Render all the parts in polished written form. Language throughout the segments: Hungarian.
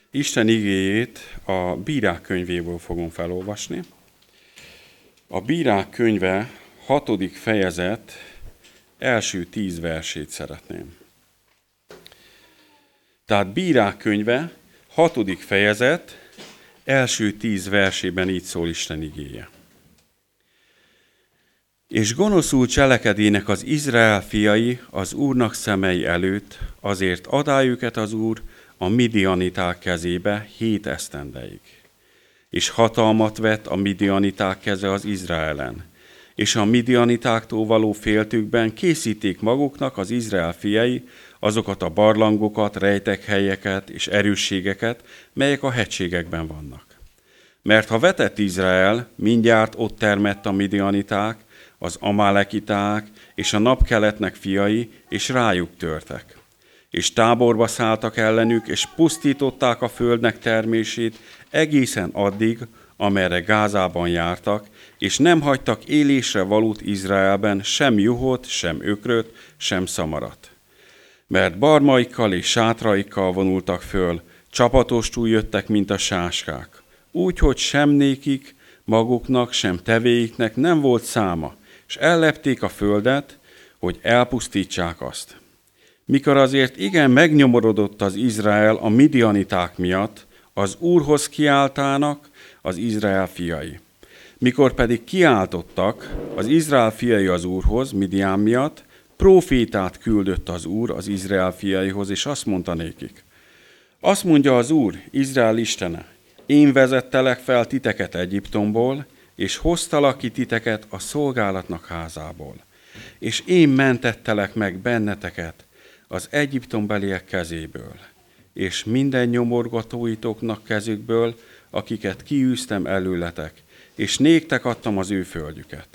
Isten igéjét a Bírák könyvéből fogom felolvasni. A Bírák könyve 6. fejezet első 10 versét szeretném. Tehát Bírák könyve 6. fejezet első 10 versében így szól Isten igéje. És gonoszul cselekedének az Izrael fiai az Úrnak szemei előtt, azért adá őket az Úr a midianiták kezébe 7 esztendeig. És hatalmat vett a midianiták keze az Izraelen, és a midianitáktól való féltükben készíték maguknak az Izrael fiai azokat a barlangokat, rejtekhelyeket és erősségeket, melyek a hegységekben vannak. Mert ha vetett Izrael, mindjárt ott termett a midianiták, az amálekiták és a napkeletnek fiai, és rájuk törtek. És táborba szálltak ellenük, és pusztították a földnek termését egészen addig, amerre Gázában jártak, és nem hagytak élésre valót Izraelben sem juhot, sem ökröt, sem szamarat. Mert barmaikkal és sátraikkal vonultak föl, csapatostul jöttek, mint a sáskák. Úgy, hogy sem nékik, maguknak, sem tevéiknek nem volt száma, és ellepték a földet, hogy elpusztítsák azt. Mikor azért igen megnyomorodott az Izrael a midianiták miatt, az Úrhoz kiáltának az Izrael fiai. Mikor pedig kiáltottak az Izrael fiai az Úrhoz Midian miatt, prófétát küldött az Úr az Izrael fiaihoz, és azt mondta nékik. Azt mondja az Úr, Izrael Istene, én vezettelek fel titeket Egyiptomból, és hoztalak ki titeket a szolgálatnak házából. És én mentettelek meg benneteket az egyiptombeliek kezéből, és minden nyomorgatóitoknak kezükből, akiket kiűztem előletek, és néktek adtam az ő földjüket.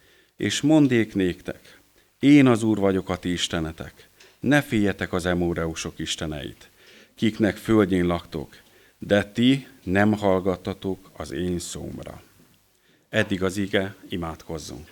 És mondék néktek, én az Úr vagyok a ti istenetek, ne féljetek az emóreusok isteneit, kiknek földjén laktok, de ti nem hallgattatok az én szómra. Eddig az ige, imádkozzunk.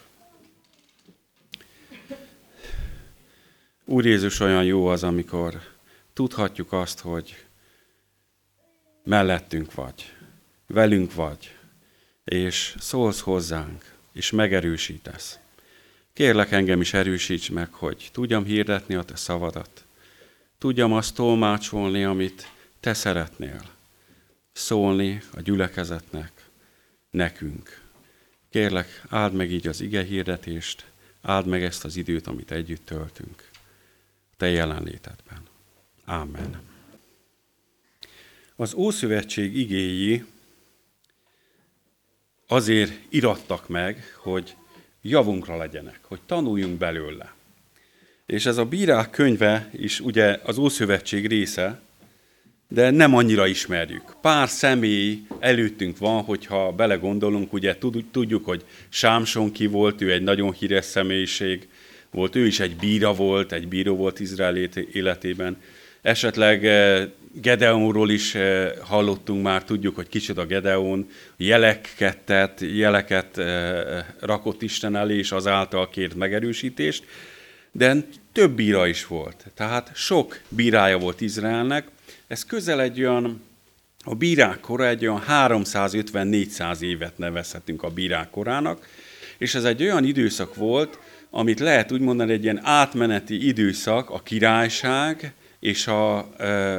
Úr Jézus, olyan jó az, amikor tudhatjuk azt, hogy mellettünk vagy, velünk vagy, és szólsz hozzánk, és megerősítesz. Kérlek, engem is erősíts meg, hogy tudjam hirdetni a te szavadat. Tudjam azt tolmácsolni, amit te szeretnél. Szólni a gyülekezetnek, nekünk. Kérlek, áld meg így az ige hirdetést, áld meg ezt az időt, amit együtt töltünk. Te jelenlétedben. Ámen. Az Ószövetség igéi azért irattak meg, hogy javunkra legyenek, hogy tanuljunk belőle. És ez a Bírák könyve is ugye az Ószövetség része, de nem annyira ismerjük. Pár személy előttünk van, hogyha belegondolunk, ugye tudjuk, hogy Sámson ki volt, ő egy nagyon híres személyiség volt, ő is egy bíró volt Izrael életében. Esetleg Gedeonról is hallottunk már, tudjuk, hogy kicsoda Gedeon, jeleket rakott Isten elé, és azáltal kért megerősítést, de több bíra is volt. Tehát sok bírája volt Izraelnek. Ez közel egy olyan, a bírák kora egy olyan 350-400 évet nevezhetünk a bírák korának, és ez egy olyan időszak volt, amit lehet úgy mondani, egy ilyen átmeneti időszak a királyság és a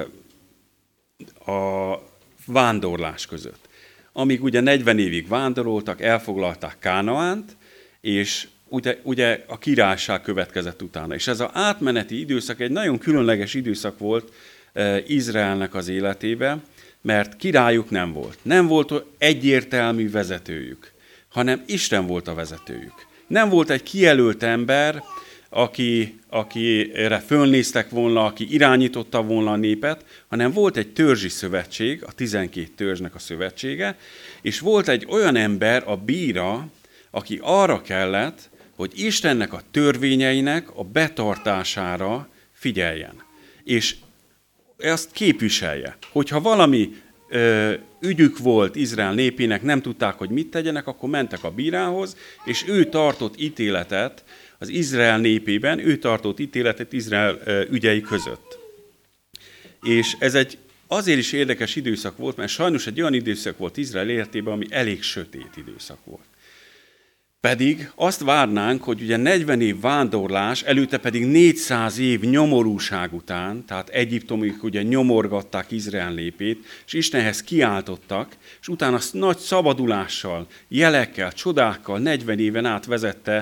vándorlás között. Amíg ugye 40 évig vándoroltak, elfoglalták Kánaánt, és ugye a királyság következett utána. És ez az átmeneti időszak egy nagyon különleges időszak volt Izraelnek az életében, mert királyuk nem volt. Nem volt egyértelmű vezetőjük, hanem Isten volt a vezetőjük. Nem volt egy kijelölt ember, akire fölnéztek volna, aki irányította volna a népet, hanem volt egy törzsi szövetség, a 12 törzsnek a szövetsége, és volt egy olyan ember, a bíra, aki arra kellett, hogy Istennek a törvényeinek a betartására figyeljen. És ezt képviselje. Hogyha valami ügyük volt Izrael népének, nem tudták, hogy mit tegyenek, akkor mentek a bírához, és ő tartott ítéletet az Izrael népében, ő tartott ítéletet Izrael ügyei között. És ez egy azért is érdekes időszak volt, mert sajnos egy olyan időszak volt Izrael életében, ami elég sötét időszak volt. Pedig azt várnánk, hogy ugye 40 év vándorlás, előtte pedig 400 év nyomorúság után, tehát Egyiptomig ugye nyomorgatták Izrael népét, és Istenhez kiáltottak, és utána azt nagy szabadulással, jelekkel, csodákkal 40 éven át vezette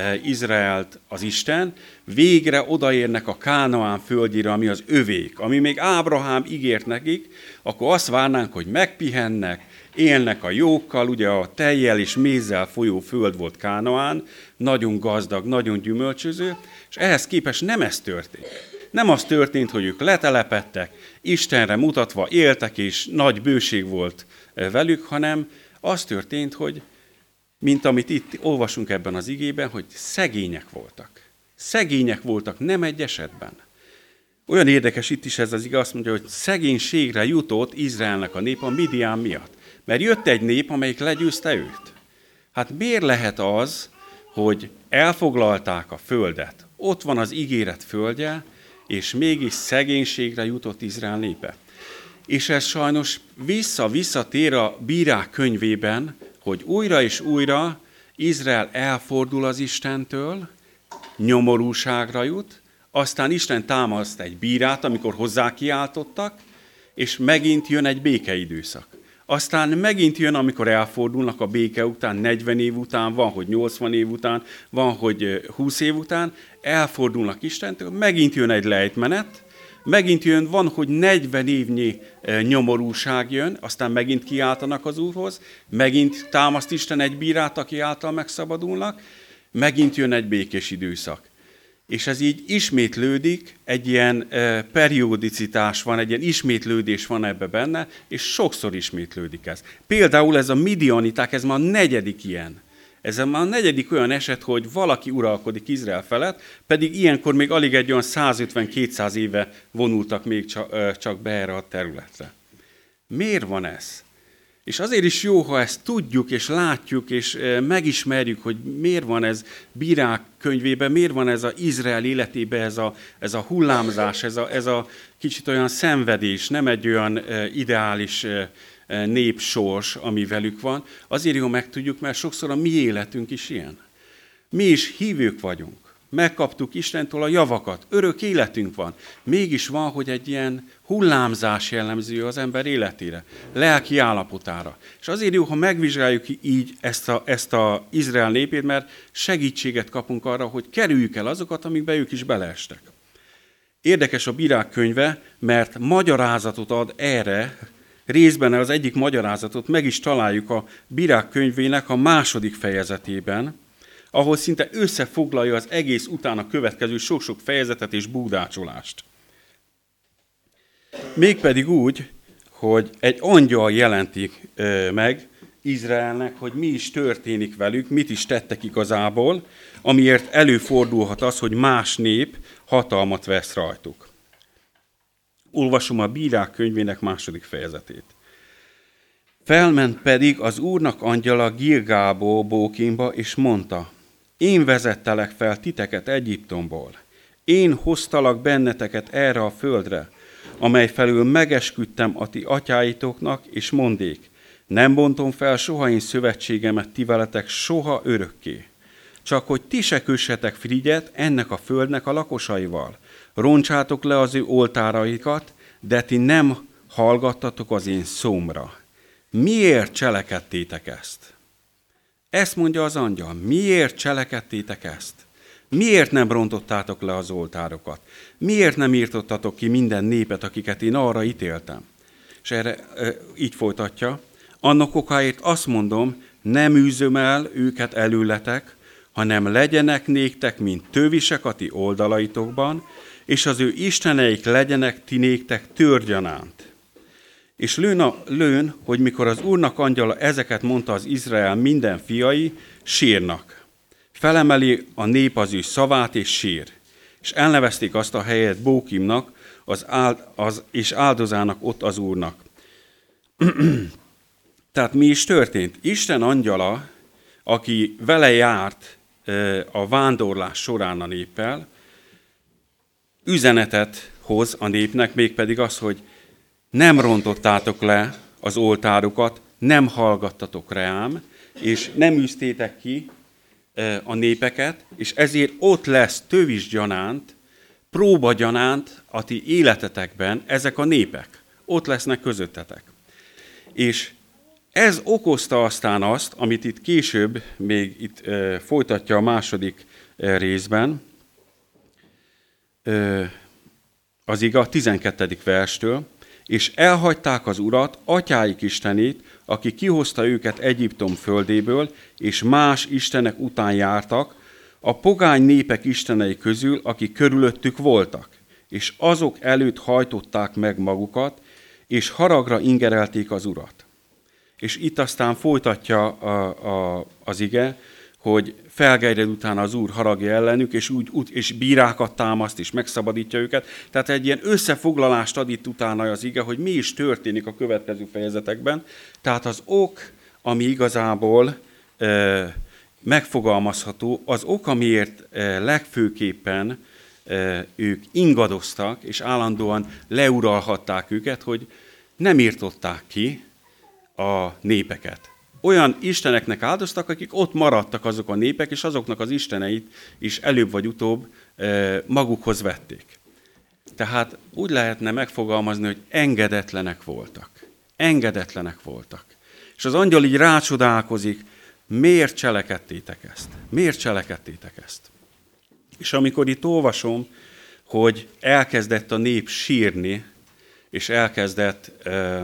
Izraelt az Isten, végre odaérnek a Kánaán földjére, ami az övék, ami még Ábrahám ígért nekik, akkor azt várnánk, hogy megpihennek, élnek a jókkal, ugye a tejjel és mézzel folyó föld volt Kánaán, nagyon gazdag, nagyon gyümölcsöző, és ehhez képest nem ez történt. Nem az történt, hogy ők letelepedtek, Istenre mutatva éltek, és nagy bőség volt velük, hanem az történt, hogy, mint amit itt olvasunk ebben az igében, hogy szegények voltak. Szegények voltak, nem egy esetben. Olyan érdekes itt is ez az ige, azt mondja, hogy szegénységre jutott Izraelnek a nép a Midian miatt. Mert jött egy nép, amelyik legyőzte őt. Hát miért lehet az, hogy elfoglalták a földet, ott van az ígéret földje, és mégis szegénységre jutott Izrael népe? És ez sajnos visszatér a Bírák könyvében, hogy újra és újra Izrael elfordul az Istentől, nyomorúságra jut, aztán Isten támaszt egy bírát, amikor hozzá kiáltottak, és megint jön egy békeidőszak. Aztán megint jön, amikor elfordulnak a béke után, 40 év után, van, hogy 80 év után, van, hogy 20 év után, elfordulnak Istentől, megint jön egy lejtmenet, megint jön, van, hogy 40 évnyi nyomorúság jön, aztán megint kiáltanak az Úrhoz, megint támaszt Isten egy bírát, aki által megszabadulnak, megint jön egy békés időszak. És ez így ismétlődik, egy ilyen periodicitás van, egy ilyen ismétlődés van ebbe benne, és sokszor ismétlődik ez. Például ez a midianiták, ez már a negyedik ilyen. Ez már a negyedik olyan eset, hogy valaki uralkodik Izrael felett, pedig ilyenkor még alig egy olyan 150-200 éve vonultak még csak be erre a területre. Miért van ez? És azért is jó, ha ezt tudjuk, és látjuk, és megismerjük, hogy miért van ez Bírák könyvében, miért van ez az Izrael életében ez a hullámzás, ez a kicsit olyan szenvedés, nem egy olyan ideális népsors, ami velük van. Azért jó megtudjuk, mert sokszor a mi életünk is ilyen. Mi is hívők vagyunk. Megkaptuk Istentől a javakat, örök életünk van. Mégis van, hogy egy ilyen hullámzás jellemző az ember életére, lelki állapotára. És azért jó, ha megvizsgáljuk így ezt a Izrael népét, mert segítséget kapunk arra, hogy kerüljük el azokat, amikbe ők is beleestek. Érdekes a Bírák könyve, mert magyarázatot ad erre, részben az egyik magyarázatot meg is találjuk a Bírák könyvének a 2. fejezetében, ahol szinte összefoglalja az egész utána következő sok-sok fejezetet és búdácsolást. Mégpedig úgy, hogy egy angyal jelentik meg Izraelnek, hogy mi is történik velük, mit is tettek igazából, amiért előfordulhat az, hogy más nép hatalmat vesz rajtuk. Olvasom a Bírák könyvének 2. fejezetét. Felment pedig az Úrnak angyala Gilgálból Bókinba, és mondta: én vezettelek fel titeket Egyiptomból. Én hoztalak benneteket erre a földre, amely felül megesküdtem a ti atyáitoknak, és mondék: nem bontom fel soha én szövetségemet ti veletek soha örökké. Csak hogy ti se kössetek frigyet ennek a földnek a lakosaival. Roncsátok le az ő oltáraikat, de ti nem hallgattatok az én szómra. Miért cselekedtétek ezt? Ezt mondja az angyal. Miért cselekedtétek ezt? Miért nem rontottátok le az oltárokat? Miért nem írtottatok ki minden népet, akiket én arra ítéltem? És erre így folytatja. Annak okáért azt mondom, nem űzöm el őket előletek, hanem legyenek néktek, mint tövisek a ti oldalaitokban, és az ő isteneik legyenek ti néktek törgyanánt. És lőn, hogy mikor az Úrnak angyala ezeket mondta, az Izrael minden fiai sírnak. Felemeli a nép az ő szavát, és sír. És elnevezték azt a helyet Bókimnak, és áldozának ott az Úrnak. Tehát mi is történt? Isten angyala, aki vele járt a vándorlás során a néppel, üzenetet hoz a népnek, mégpedig az, hogy nem rontottátok le az oltárokat, nem hallgattatok rám, és nem űztétek ki a népeket, és ezért ott lesz tövisgyanánt, próbagyanánt a ti életetekben ezek a népek. Ott lesznek közöttetek. És ez okozta aztán azt, amit itt később, még itt folytatja a második részben, az ige a 12. verstől, és elhagyták az Urat, atyáik istenét, aki kihozta őket Egyiptom földéből, és más istenek után jártak, a pogány népek istenei közül, akik körülöttük voltak, és azok előtt hajtották meg magukat, és haragra ingerelték az Urat. És itt aztán folytatja az ige, hogy felgerjed utána az Úr haragja ellenük, és bírákat támaszt, és megszabadítja őket. Tehát egy ilyen összefoglalást ad itt utána az ige, hogy mi is történik a következő fejezetekben. Tehát az ok, ami igazából megfogalmazható, az ok, amiért legfőképpen ők ingadoztak, és állandóan leuralhatták őket, hogy nem írtották ki a népeket. Olyan isteneknek áldoztak, akik ott maradtak azok a népek, és azoknak az isteneit is előbb vagy utóbb magukhoz vették. Tehát úgy lehetne megfogalmazni, hogy engedetlenek voltak. Engedetlenek voltak. És az angyal így rácsodálkozik, miért cselekedtétek ezt? Miért cselekedtétek ezt? És amikor itt olvasom, hogy elkezdett a nép sírni, és elkezdett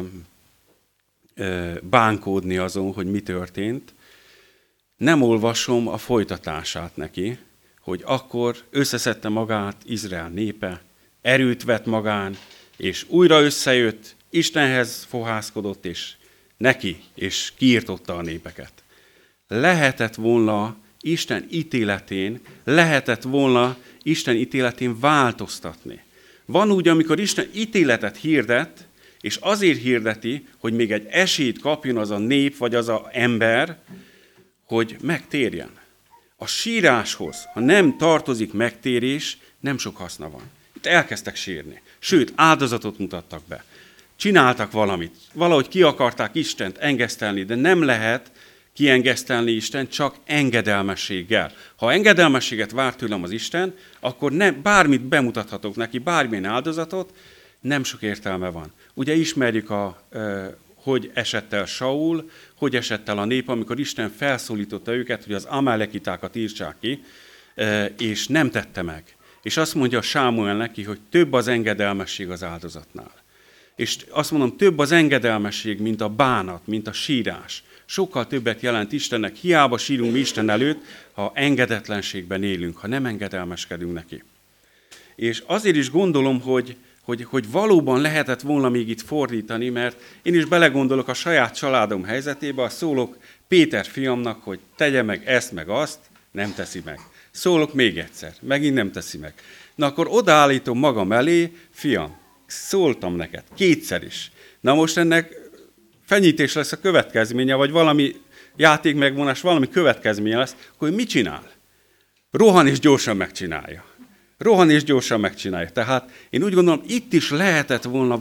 bánkódni azon, hogy mi történt, nem olvasom a folytatását neki, hogy akkor összeszedte magát Izrael népe, erőt vett magán, és újra összejött, Istenhez fohászkodott, és neki, és kiirtotta a népeket. Lehetett volna Isten ítéletén változtatni. Van úgy, amikor Isten ítéletet hirdet, és azért hirdeti, hogy még egy esélyt kapjon az a nép, vagy az a ember, hogy megtérjen. A síráshoz, ha nem tartozik megtérés, nem sok haszna van. Itt elkezdtek sírni. Sőt, áldozatot mutattak be. Csináltak valamit. Valahogy ki akarták Istent engesztelni, de nem lehet kiengesztelni Istent csak engedelmességgel. Ha engedelmességet vár tőlem az Isten, akkor bármit bemutathatok neki, bármilyen áldozatot, nem sok értelme van. Ugye ismerjük, hogy esett el Saul, hogy esett el a nép, amikor Isten felszólította őket, hogy az amalekitákat írtsák ki, és nem tette meg. És azt mondja Sámuel neki, hogy több az engedelmesség az áldozatnál. És azt mondom, több az engedelmesség, mint a bánat, mint a sírás. Sokkal többet jelent Istennek, hiába sírunk mi Isten előtt, ha engedetlenségben élünk, ha nem engedelmeskedünk neki. És azért is gondolom, hogy valóban lehetett volna még itt fordítani, mert én is belegondolok a saját családom helyzetébe, azt szólok Péter fiamnak, hogy tegye meg ezt, meg azt, nem teszi meg. Szólok még egyszer, megint nem teszi meg. Na akkor odaállítom magam elé, fiam, szóltam neked, kétszer is. Na most ennek fenyítés lesz a következménye, vagy valami játékmegvonás, valami következménye lesz, akkor mit csinál? Rohan és gyorsan megcsinálja. Tehát én úgy gondolom, itt is lehetett volna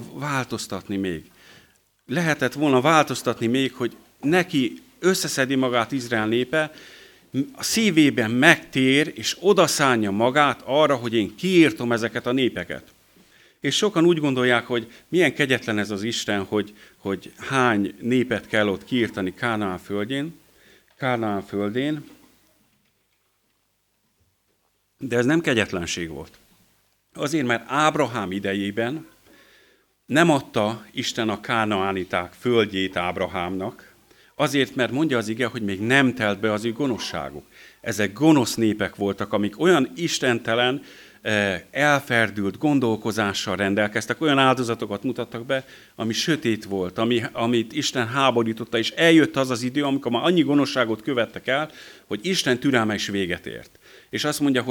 változtatni még. Hogy neki összeszedi magát Izrael népe, a szívében megtér, és odaszánja magát arra, hogy én kiírtom ezeket a népeket. És sokan úgy gondolják, hogy milyen kegyetlen ez az Isten, hogy hány népet kell ott kiírtani Kánaán földén, de ez nem kegyetlenség volt. Azért, mert Ábrahám idejében nem adta Isten a kánaániták földjét Ábrahámnak, azért, mert mondja az ige, hogy még nem telt be az ő gonoszságuk. Ezek gonosz népek voltak, amik olyan istentelen, elferdült gondolkozással rendelkeztek, olyan áldozatokat mutattak be, ami sötét volt, amit Isten háborította, és eljött az az idő, amikor már annyi gonoszságot követtek el, hogy Isten türelme is véget ért. És azt mondja, hogy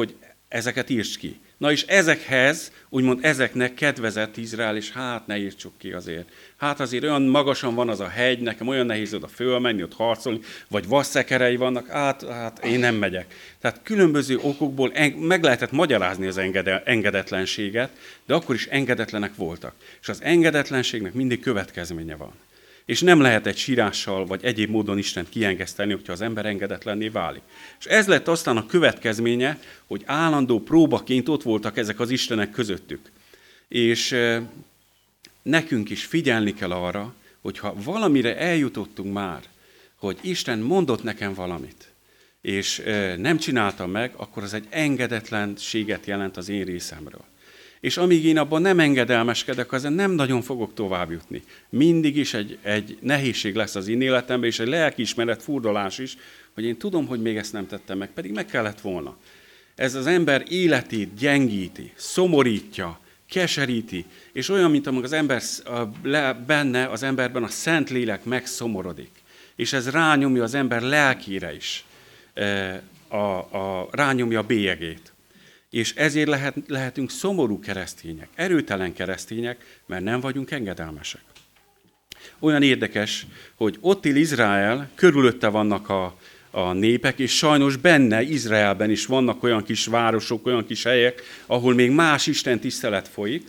ezeket írtsd ki. Na és ezekhez, úgymond ezeknek kedvezett Izrael, és hát ne írtsuk ki azért. Hát azért olyan magasan van az a hegy, nekem olyan nehéz oda fölmenni, ott harcolni, vagy vasszekerei vannak, hát én nem megyek. Tehát különböző okokból meg lehetett magyarázni az engedetlenséget, de akkor is engedetlenek voltak. És az engedetlenségnek mindig következménye van. És nem lehet egy sírással vagy egyéb módon Istent kiengesztelni, hogyha az ember engedetlenné válik. És ez lett aztán a következménye, hogy állandó próbaként ott voltak ezek az istenek közöttük. És nekünk is figyelni kell arra, hogyha valamire eljutottunk már, hogy Isten mondott nekem valamit, és nem csináltam meg, akkor az egy engedetlenséget jelent az én részemről. És amíg én abban nem engedelmeskedek, azon nem nagyon fogok tovább jutni. Mindig is egy nehézség lesz az én életemben, és egy lelkiismeret furdalás is, hogy én tudom, hogy még ezt nem tettem meg, pedig meg kellett volna. Ez az ember életét gyengíti, szomorítja, keseríti, és olyan, mint amikor az ember benne, az emberben a Szentlélek megszomorodik. És ez rányomja az ember lelkére is, rányomja a bélyegét. És ezért lehetünk szomorú keresztények, erőtelen keresztények, mert nem vagyunk engedelmesek. Olyan érdekes, hogy ott él Izrael, körülötte vannak a népek, és sajnos benne, Izraelben is vannak olyan kis városok, olyan kis helyek, ahol még más Isten tisztelet folyik,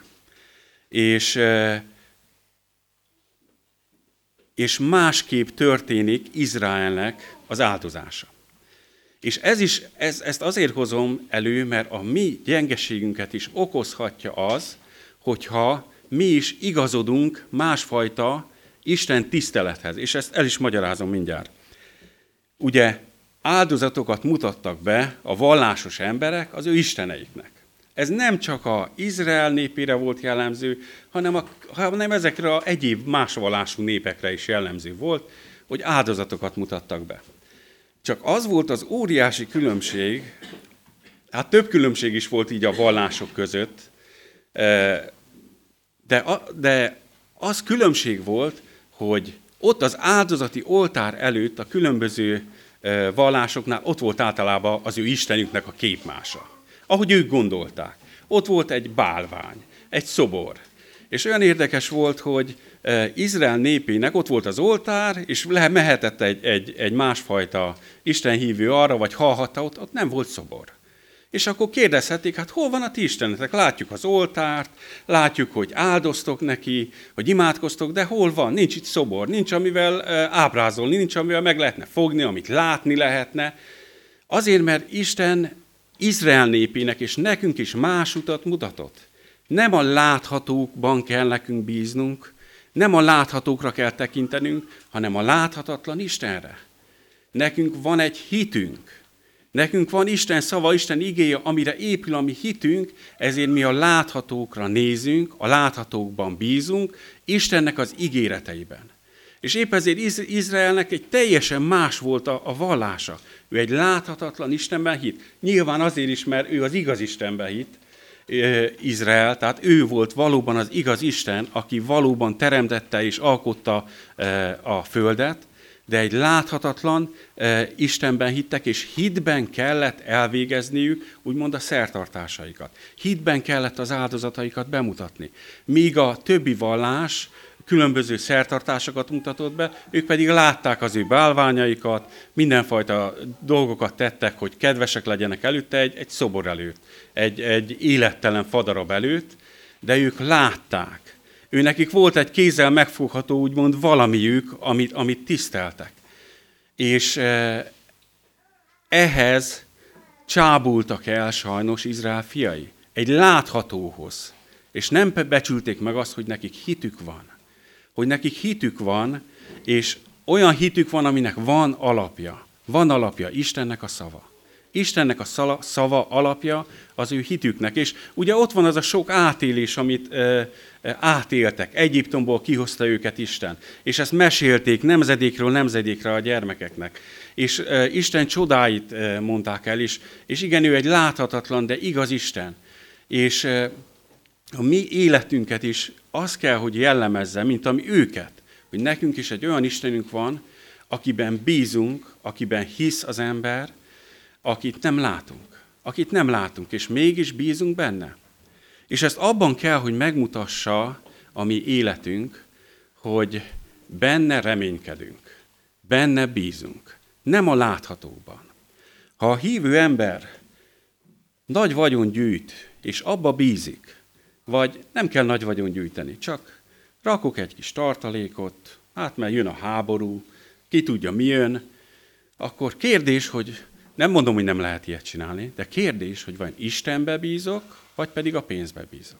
és másképp történik Izraelnek az áldozása. És ezt azért hozom elő, mert a mi gyengeségünket is okozhatja az, hogyha mi is igazodunk másfajta Isten tisztelethez. És ezt el is magyarázom mindjárt. Ugye áldozatokat mutattak be a vallásos emberek az ő isteneiknek. Ez nem csak az Izrael népére volt jellemző, hanem ezekre az egyéb más vallású népekre is jellemző volt, hogy áldozatokat mutattak be. Csak az volt az óriási különbség, hát több különbség is volt így a vallások között, de az különbség volt, hogy ott az áldozati oltár előtt a különböző vallásoknál ott volt általában az ő istenüknek a képmása. Ahogy ők gondolták. Ott volt egy bálvány, egy szobor. És olyan érdekes volt, hogy Izrael népének ott volt az oltár, és mehetett egy másfajta istenhívő arra, vagy hallhatta, ott nem volt szobor. És akkor kérdezhetik, hát hol van a ti istenetek? Látjuk az oltárt, látjuk, hogy áldoztok neki, hogy imádkoztok, de hol van? Nincs itt szobor, nincs amivel ábrázolni, nincs amivel meg lehetne fogni, amit látni lehetne. Azért, mert Isten Izrael népének és nekünk is más utat mutatott. Nem a láthatókban kell nekünk bíznunk, nem a láthatókra kell tekintenünk, hanem a láthatatlan Istenre. Nekünk van egy hitünk. Nekünk van Isten szava, Isten igéje, amire épül a mi hitünk, ezért mi a láthatókra nézünk, a láthatókban bízunk, Istennek az ígéreteiben. És épp ezért Izraelnek egy teljesen más volt a vallása. Ő egy láthatatlan Istenben hit. Nyilván azért is, mert ő az igaz Istenben hit, Izrael, tehát ő volt valóban az igaz Isten, aki valóban teremtette és alkotta a földet, de egy láthatatlan Istenben hittek, és hitben kellett elvégezniük, úgymond a szertartásaikat. Hitben kellett az áldozataikat bemutatni. Míg a többi vallás különböző szertartásokat mutatott be, ők pedig látták az ő bálványaikat, mindenfajta dolgokat tettek, hogy kedvesek legyenek előtte egy szobor előtt, egy élettelen fadarab előtt, de ők látták. Őnekik volt egy kézzel megfogható, úgymond valamiük, amit tiszteltek. És ehhez csábultak el sajnos Izrael fiai. Egy láthatóhoz. És nem becsülték meg azt, hogy nekik hitük van. Hogy nekik hitük van, és olyan hitük van, aminek van alapja. Van alapja, Istennek a szava. Istennek a szava alapja az ő hitüknek. És ugye ott van az a sok átélés, amit átéltek. Egyiptomból kihozta őket Isten. És ezt mesélték nemzedékről nemzedékre a gyermekeknek. És Isten csodáit mondták el is. És igen, ő egy láthatatlan, de igaz Isten. És a mi életünket is az kell, hogy jellemezze, mint ami őket. Hogy nekünk is egy olyan Istenünk van, akiben bízunk, akiben hisz az ember, akit nem látunk. akit nem látunk, és mégis bízunk benne. És ezt abban kell, hogy megmutassa a mi életünk, hogy benne reménykedünk, benne bízunk, nem a láthatóban. Ha a hívő ember nagy vagyon gyűjt, és abba bízik, vagy nem kell nagy vagyon gyűjteni, csak rakok egy kis tartalékot, hát mert jön a háború, ki tudja mi jön, akkor kérdés, hogy nem mondom, hogy nem lehet ilyet csinálni, de kérdés, hogy vagy Istenbe bízok, vagy pedig a pénzbe bízok.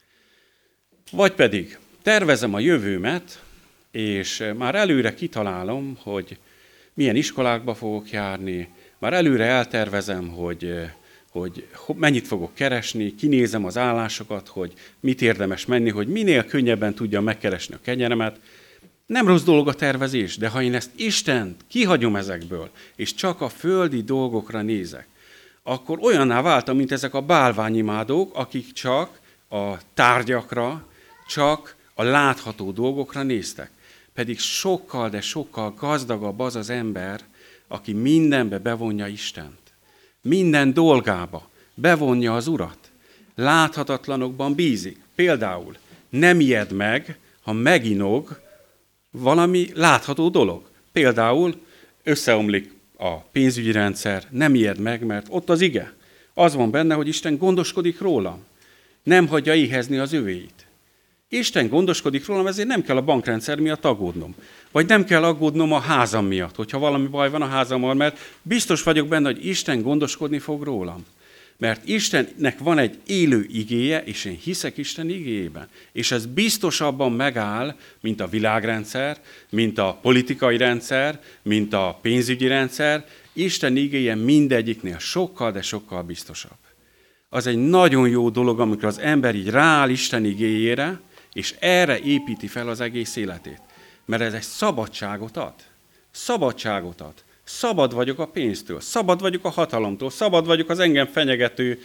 Vagy pedig tervezem a jövőmet, és már előre kitalálom, hogy milyen iskolákba fogok járni, már előre eltervezem, hogy mennyit fogok keresni, kinézem az állásokat, hogy mit érdemes menni, hogy minél könnyebben tudjam megkeresni a kenyeremet. Nem rossz dolog a tervezés, de ha én ezt Istent kihagyom ezekből, és csak a földi dolgokra nézek, akkor olyanná váltam, mint ezek a bálványimádók, akik csak a tárgyakra, csak a látható dolgokra néztek. Pedig sokkal, de sokkal gazdagabb az az ember, aki mindenbe bevonja Istent. Minden dolgába bevonja az Urat. Láthatatlanokban bízik. Például nem ijed meg, ha meginog valami látható dolog. Például összeomlik a pénzügyi rendszer, nem ijed meg, mert ott az ige. Az van benne, hogy Isten gondoskodik rólam. Nem hagyja éhezni az övéit. Isten gondoskodik rólam, ezért nem kell a bankrendszer miatt aggódnom. Vagy nem kell aggódnom a házam miatt, hogyha valami baj van a házammal, mert biztos vagyok benne, hogy Isten gondoskodni fog rólam. Mert Istennek van egy élő igéje, és én hiszek Isten igéjében. És ez biztosabban megáll, mint a világrendszer, mint a politikai rendszer, mint a pénzügyi rendszer. Isten igéje mindegyiknél sokkal, de sokkal biztosabb. Az egy nagyon jó dolog, amikor az ember így rááll Isten igéjére, és erre építi fel az egész életét. Mert ez egy szabadságot ad. Szabadságot ad. Szabad vagyok a pénztől, szabad vagyok a hatalomtól, szabad vagyok az engem fenyegető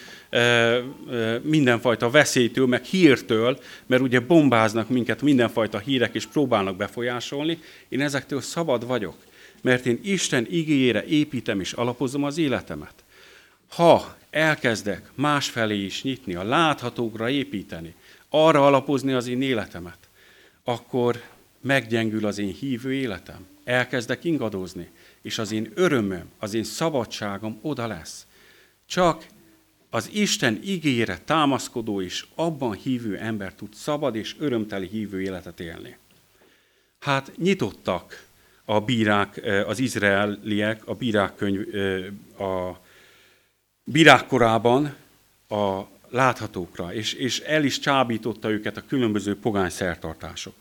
mindenfajta veszélytől, meg hírtől, mert ugye bombáznak minket mindenfajta hírek, és próbálnak befolyásolni. Én ezektől szabad vagyok, mert én Isten igéjére építem és alapozom az életemet. Ha elkezdek másfelé is nyitni, a láthatókra építeni, arra alapozni az én életemet, akkor meggyengül az én hívő életem. Elkezdek ingadozni, és az én örömöm, az én szabadságom oda lesz. Csak az Isten igéjére támaszkodó és abban hívő ember tud szabad és örömteli hívő életet élni. Hát nyitottak a bírák, az izraeliek, a bírák korában a láthatókra, és el is csábította őket a különböző pogány szertartások.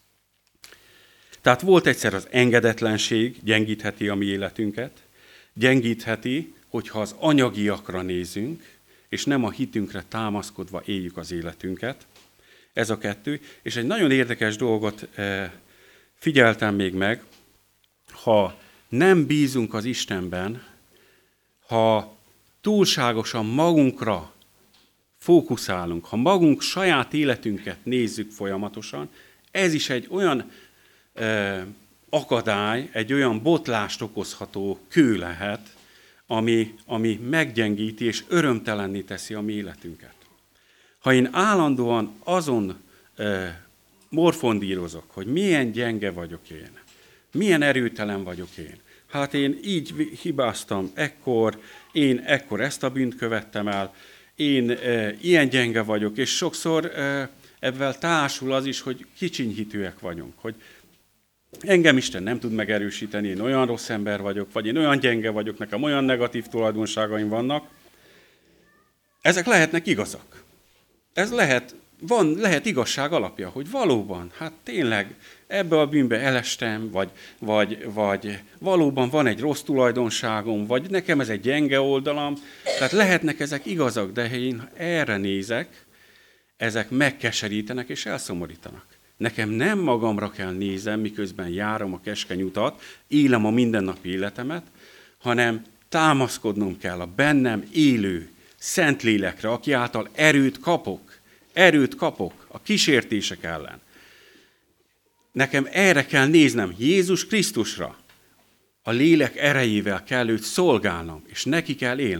Tehát volt egyszer az engedetlenség, gyengítheti a mi életünket, gyengítheti, hogyha az anyagiakra nézünk, és nem a hitünkre támaszkodva éljük az életünket. Ez a kettő. És egy nagyon érdekes dolgot figyeltem még meg, ha nem bízunk az Istenben, ha túlságosan magunkra fókuszálunk, ha magunk saját életünket nézzük folyamatosan, ez is egy olyan akadály, egy olyan botlást okozható kő lehet, ami meggyengíti és örömtelenné teszi a mi életünket. Ha én állandóan azon morfondírozok, hogy milyen gyenge vagyok én, milyen erőtelen vagyok én, hát én így hibáztam én ekkor ezt a bűnt követtem el, én ilyen gyenge vagyok, és sokszor ebben társul az is, hogy kicsinyhitűek vagyunk, hogy engem Isten nem tud megerősíteni, én olyan rossz ember vagyok, vagy én olyan gyenge vagyok, nekem olyan negatív tulajdonságaim vannak. Ezek lehetnek igazak. Ez lehet igazság alapja, hogy valóban, hát tényleg ebbe a bűnbe elestem, vagy valóban van egy rossz tulajdonságom, vagy nekem ez egy gyenge oldalam. Tehát lehetnek ezek igazak, de ha én erre nézek, ezek megkeserítenek és elszomorítanak. Nekem nem magamra kell nézem, miközben járom a keskeny utat, élem a mindennapi életemet, hanem támaszkodnom kell a bennem élő Szentlélekre, aki által erőt kapok a kísértések ellen. Nekem erre kell néznem, Jézus Krisztusra. A lélek erejével kell őt szolgálnom, és neki kell élnem.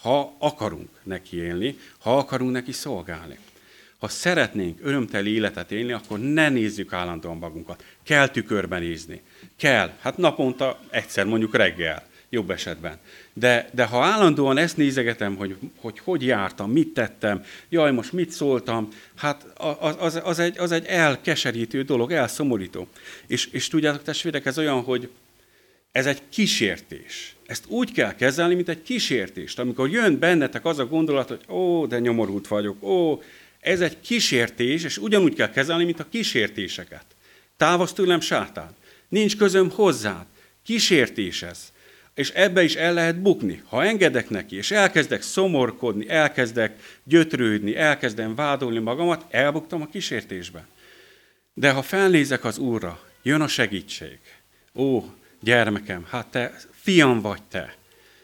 ha akarunk neki élni, ha akarunk neki szolgálni. Ha szeretnénk örömteli életet élni, akkor ne nézzük állandóan magunkat. Kell tükörben nézni. Kell. Hát naponta egyszer, mondjuk reggel, jobb esetben. De ha állandóan ezt nézegetem, hogy jártam, mit tettem, jaj, most mit szóltam, hát az egy elkeserítő dolog, elszomorító. És tudjátok, testvérek, ez olyan, hogy ez egy kísértés. Ezt úgy kell kezelni, mint egy kísértést. Amikor jön bennetek az a gondolat, hogy ó, de nyomorult vagyok, ó, ez egy kísértés, és ugyanúgy kell kezelni, mint a kísértéseket. Távozz tőlem, sátán. Nincs közöm hozzád. Kísértés ez. És ebbe is el lehet bukni. Ha engedek neki, és elkezdek szomorkodni, elkezdek gyötrődni, elkezdem vádolni magamat, elbuktam a kísértésben. De ha felnézek az Úrra, jön a segítség. Ó, gyermekem, hát te, fiam vagy te.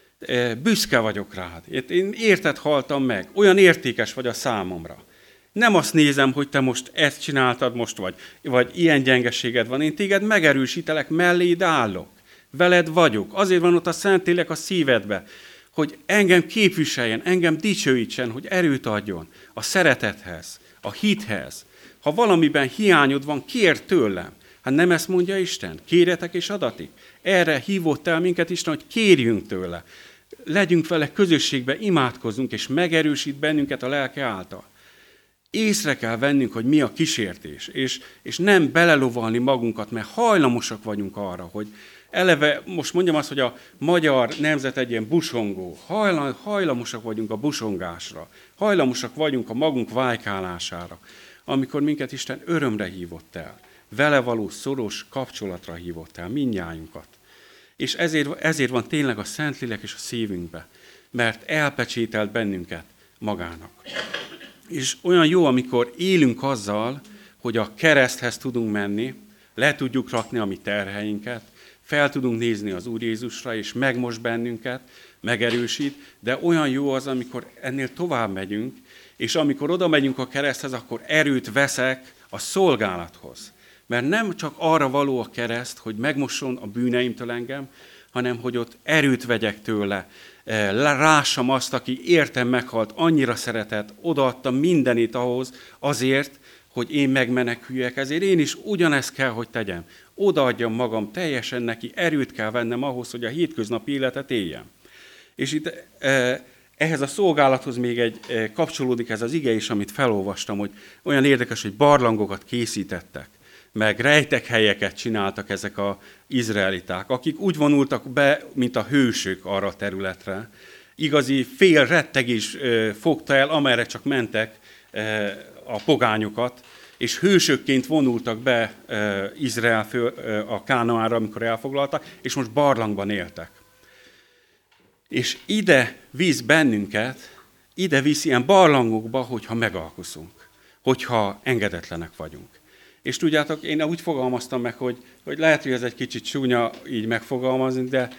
Büszke vagyok rád. Én érted haltam meg. Olyan értékes vagy a számomra. Nem azt nézem, hogy te most ezt csináltad most vagy ilyen gyengeséged van. Én téged megerősítelek, melléd állok. Veled vagyok. Azért van ott a Szentlélek a szívedbe, hogy engem képviseljen, engem dicsőítsen, hogy erőt adjon a szeretethez, a hithez. Ha valamiben hiányod van, kérd tőlem. Hát nem ezt mondja Isten? Kérjetek és adatik. Erre hívott el minket Isten, hogy kérjünk tőle. Legyünk vele közösségbe, imádkozzunk, és megerősít bennünket a lelke által. Észre kell vennünk, hogy mi a kísértés, és nem belelovalni magunkat, mert hajlamosak vagyunk arra, hogy eleve, most mondjam azt, hogy a magyar nemzet egy ilyen busongó. Hajlamosak vagyunk a busongásra. Hajlamosak vagyunk a magunk vájkálására, amikor minket Isten örömre hívott el. Vele való szoros kapcsolatra hívott el mindnyájunkat. És ezért van tényleg a Szentlélek és a szívünkbe, mert elpecsételt bennünket magának. És olyan jó, amikor élünk azzal, hogy a kereszthez tudunk menni, le tudjuk rakni a mi terheinket, fel tudunk nézni az Úr Jézusra, és megmos bennünket, megerősít, de olyan jó az, amikor ennél tovább megyünk, és amikor oda megyünk a kereszthez, akkor erőt veszek a szolgálathoz. Mert nem csak arra való a kereszt, hogy megmosson a bűneimtől engem, hanem hogy ott erőt vegyek tőle, rássam azt, aki értem meghalt, annyira szeretett, odaadta mindenit ahhoz, azért, hogy én megmeneküljek, ezért én is ugyanezt kell, hogy tegyem. Odaadjam magam teljesen neki, erőt kell vennem ahhoz, hogy a hétköznapi életet éljem. És itt ehhez a szolgálathoz még kapcsolódik ez az ige is, amit felolvastam, hogy olyan érdekes, hogy barlangokat készítettek, meg rejtekhelyeket csináltak ezek az izraeliták, akik úgy vonultak be, mint a hősök arra a területre. Igazi fél rettegés fogta el, amerre csak mentek a pogányokat, és hősökként vonultak be Izrael a Kánaánra, amikor elfoglaltak, és most barlangban éltek. És ide visz bennünket, ide visz ilyen barlangokba, hogyha megalkuszunk, hogyha engedetlenek vagyunk. És tudjátok, én úgy fogalmaztam meg, hogy lehet, hogy ez egy kicsit csúnya így megfogalmazni, de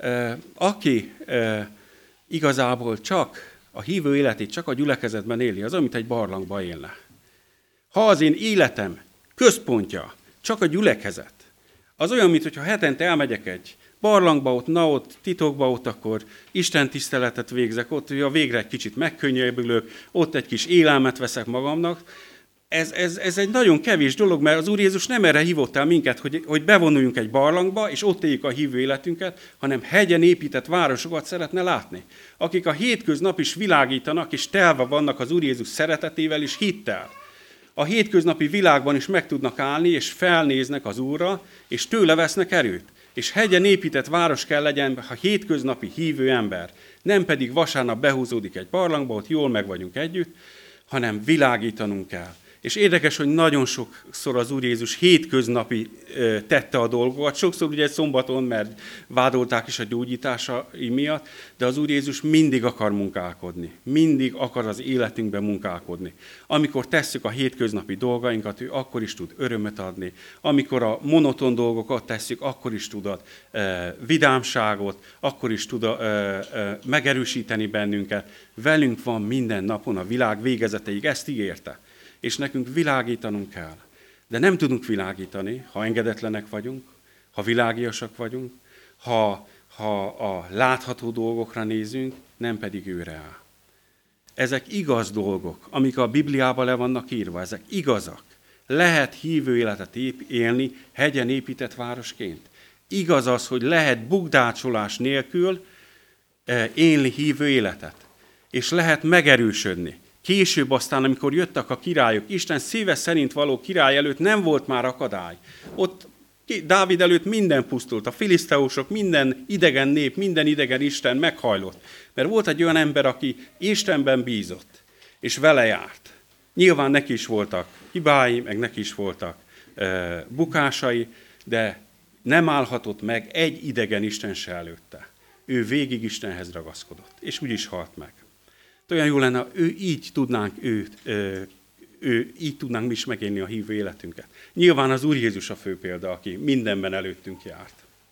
aki igazából csak a hívő életét csak a gyülekezetben éli, az olyan, mint egy barlangban élne. Ha az én életem központja csak a gyülekezet, az olyan, mintha hetente elmegyek egy barlangba, ott titokba, ott akkor Isten tiszteletet végzek, ott a végre egy kicsit megkönnyebbülök, ott egy kis élelmet veszek magamnak. Ez egy nagyon kevés dolog, mert az Úr Jézus nem erre hívott el minket, hogy bevonuljunk egy barlangba, és ott éljük a hívő életünket, hanem hegyen épített városokat szeretne látni, akik a hétköznap is világítanak, és telve vannak az Úr Jézus szeretetével és hittel. A hétköznapi világban is meg tudnak állni, és felnéznek az Úrra, és tőle vesznek erőt. És hegyen épített város kell legyen a hétköznapi hívő ember, nem pedig vasárnap behúzódik egy barlangba, ott jól meg vagyunk együtt, hanem világítanunk kell. És érdekes, hogy nagyon sokszor az Úr Jézus hétköznapi tette a dolgokat, sokszor ugye szombaton, mert vádolták is a gyógyításai miatt, de az Úr Jézus mindig akar munkálkodni, mindig akar az életünkben munkálkodni. Amikor tesszük a hétköznapi dolgainkat, ő akkor is tud örömet adni. Amikor a monoton dolgokat tesszük, akkor is tud vidámságot, akkor is tud megerősíteni bennünket. Velünk van minden napon a világ végezeteig, ezt ígérte. És nekünk világítanunk kell. De nem tudunk világítani, ha engedetlenek vagyunk, ha világiasak vagyunk, ha ha a látható dolgokra nézünk, nem pedig őre áll. Ezek igaz dolgok, amik a Bibliában le vannak írva, ezek igazak. Lehet hívő életet élni hegyen épített városként. Igaz az, hogy lehet bukdácsolás nélkül élni hívő életet. És lehet megerősödni. Később aztán, amikor jöttek a királyok, Isten szíve szerint való király előtt nem volt már akadály. Ott Dávid előtt minden pusztult, a filiszteusok, minden idegen nép, minden idegen isten meghajlott. Mert volt egy olyan ember, aki Istenben bízott, és vele járt. Nyilván neki is voltak hibái, meg neki is voltak bukásai, de nem állhatott meg egy idegen isten se előtte. Ő végig Istenhez ragaszkodott, és úgy is halt meg. Olyan jó lenne, így tudnánk így tudnánk mi is megélni a hívő életünket. Nyilván az Úr Jézus a fő példa, aki mindenben előttünk járt.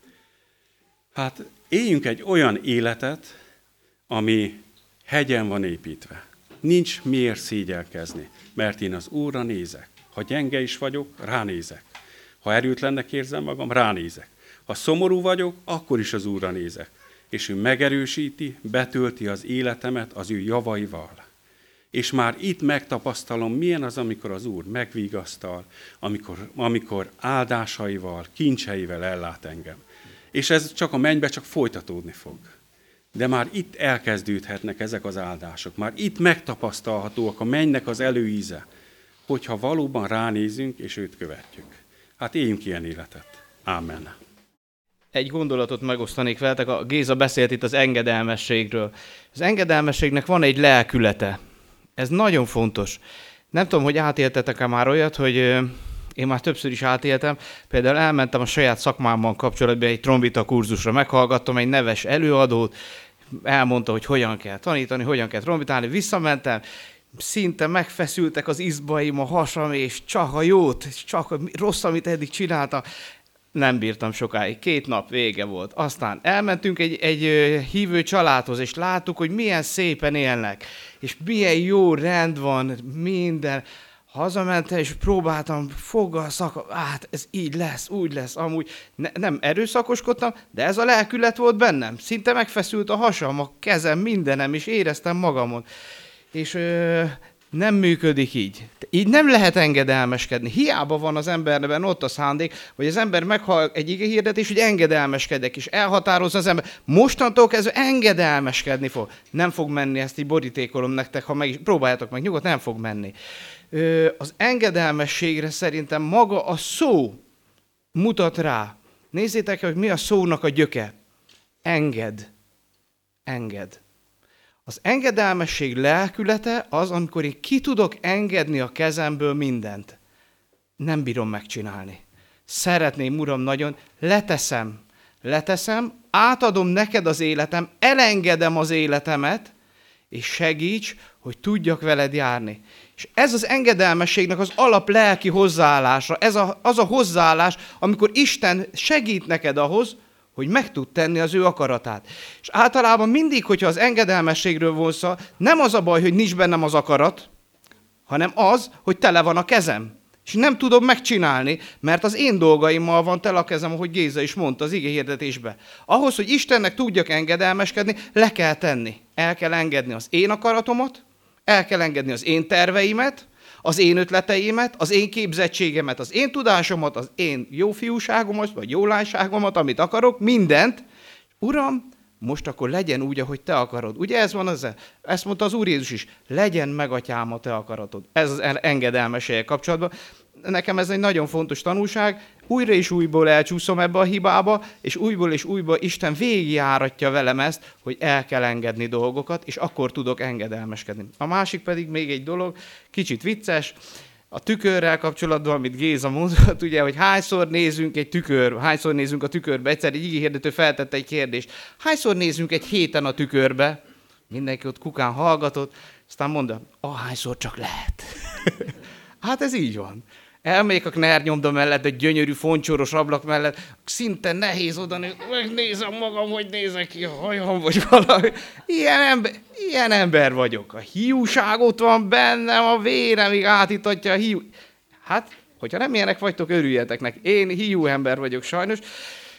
Hát éljünk egy olyan életet, ami hegyen van építve. Nincs miért szégyelkezni, mert én az Úrra nézek. Ha gyenge is vagyok, ránézek. Ha erőtlennek érzem magam, ránézek. Ha szomorú vagyok, akkor is az Úrra nézek. És ő megerősíti, betölti az életemet az ő javaival. És már itt megtapasztalom, milyen az, amikor az Úr megvigasztal, amikor áldásaival, kincseivel ellát engem. És ez csak a mennybe csak folytatódni fog. De már itt elkezdődhetnek ezek az áldások. Már itt megtapasztalhatóak a mennynek az előíze, hogyha valóban ránézünk és őt követjük. Hát éljünk ilyen életet. Ámen. Egy gondolatot megosztanék veletek, a Géza beszélt itt az engedelmességről. Az engedelmességnek van egy lelkülete. Ez nagyon fontos. Nem tudom, hogy átéltetek-e már olyat, hogy én már többször is átéltem. Például elmentem a saját szakmámmal kapcsolatban egy trombita kurzusra, meghallgattam egy neves előadót, elmondta, hogy hogyan kell tanítani, hogyan kell trombitálni, visszamentem, szinte megfeszültek az izbaim, a hasam, és csak a jót, és csak a rossz, amit eddig csináltam. Nem bírtam sokáig, 2 nap vége volt. Aztán elmentünk egy hívő családhoz, és láttuk, hogy milyen szépen élnek, és milyen jó rend van, minden. Hazamentem, és próbáltam foggal hát ez így lesz, úgy lesz, amúgy. Nem erőszakoskodtam, de ez a lelkület volt bennem. Szinte megfeszült a hasam, a kezem, mindenem, és éreztem magamon. És nem működik így. Így nem lehet engedelmeskedni. Hiába van az emberben ott a szándék, hogy az ember meghall egy igehirdetés, hogy engedelmeskedek, és elhatározza az ember. Mostantól kezdve engedelmeskedni fog. Nem fog menni, ezt így borítékolom nektek, ha meg is próbáljátok meg nyugodt, nem fog menni. Az engedelmességre szerintem maga a szó mutat rá. Nézzétek, hogy mi a szónak a gyöke. Enged. Enged. Az engedelmesség lelkülete az, amikor én ki tudok engedni a kezemből mindent. Nem bírom megcsinálni. Szeretném, Uram, nagyon, leteszem, átadom neked az életem, elengedem az életemet, és segíts, hogy tudjak veled járni. És ez az engedelmességnek az alap lelki hozzáállása, ez az a hozzáállás, amikor Isten segít neked ahhoz, hogy meg tud tenni az ő akaratát. És általában mindig, hogyha az engedelmességről van szó, nem az a baj, hogy nincs bennem az akarat, hanem az, hogy tele van a kezem. És nem tudom megcsinálni, mert az én dolgaimmal van tele a kezem, ahogy Géza is mondta az igehirdetésbe. Ahhoz, hogy Istennek tudjak engedelmeskedni, le kell tenni. El kell engedni az én akaratomat, el kell engedni az én terveimet, az én ötleteimet, az én képzettségemet, az én tudásomat, az én jófiúságomat, vagy jólányságomat, amit akarok, mindent. Uram, most akkor legyen úgy, ahogy te akarod. Ugye ez van ezzel? Ezt mondta az Úr Jézus is. Legyen meg, atyám, a te akaratod. Ez az engedelmességgel kapcsolatban. Nekem ez egy nagyon fontos tanulság. Újra és újból elcsúszom ebbe a hibába, és újból Isten végigjáratja velem ezt, hogy el kell engedni dolgokat, és akkor tudok engedelmeskedni. A másik pedig még egy dolog, kicsit vicces, a tükörrel kapcsolatban, amit Géza mondott, ugye, hogy hányszor nézünk a tükörbe, egyszer egy igehirdető feltette egy kérdést, hányszor nézünk egy héten a tükörbe, mindenki ott kukán hallgatott, aztán mondta, ahányszor csak lehet. Hát ez így van. Elmegyek a Knerd-nyomda mellett, egy gyönyörű foncsoros ablak mellett, szinte nehéz oda megnézem magam, hogy nézek ki a hajam, vagy valami. Ilyen ember vagyok. A hiúság ott van bennem, a véremig átítatja a hiú. Hát, hogyha nem ilyenek vagytok, örüljetek neki. Én hiú ember vagyok sajnos.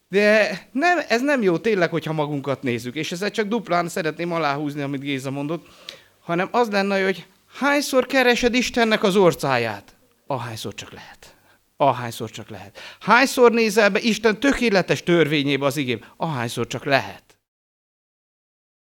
De ez nem jó tényleg, hogyha magunkat nézzük. És ezzel csak duplán szeretném aláhúzni, amit Géza mondott, hanem az lenne, hogy hányszor keresed Istennek az orcáját? Ahányszor csak lehet. Ahányszor csak lehet. Hányszor nézel be Isten tökéletes törvényébe az igébe? Ahányszor csak lehet.